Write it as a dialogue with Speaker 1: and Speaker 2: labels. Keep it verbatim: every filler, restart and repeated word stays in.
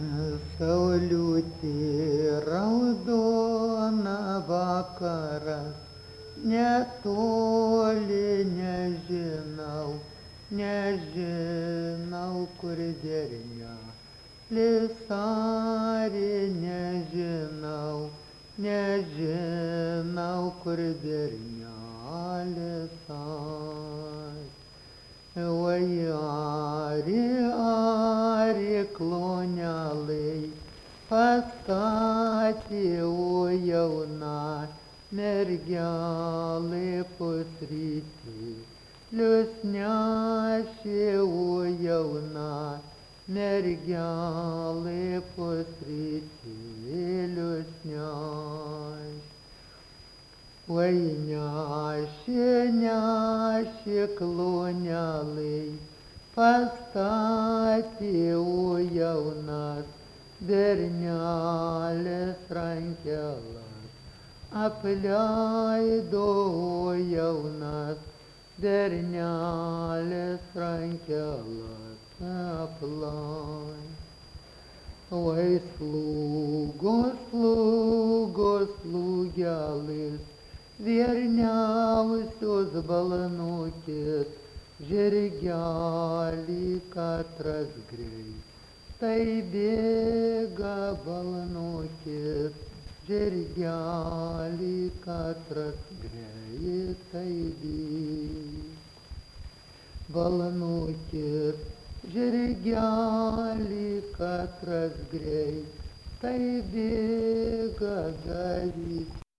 Speaker 1: Saulutė raudona vakaras, netoli nežinau, nežinau, kur dernelis ari, nežinau, nežinau, kur dernelis ari. Oi, ari, ari, klonelai, pastatė, o jauna mergelė pusrytį, liusnešė, o jauna mergelė pusrytį, liusnešė. Oi, nešė, nešė klonelai, pastatė, o jaunas bernelis rankelas, apleido, o jaunas bernelis rankelas apleido. Oi, slūgo, slūgo, slūgelis, vierniausios balnukės, žirgelį katras greit, tai bėga balnukės, žirgelį katras greit, tai bėga balnukės, žirgelį katras greit, tai bėga gavys.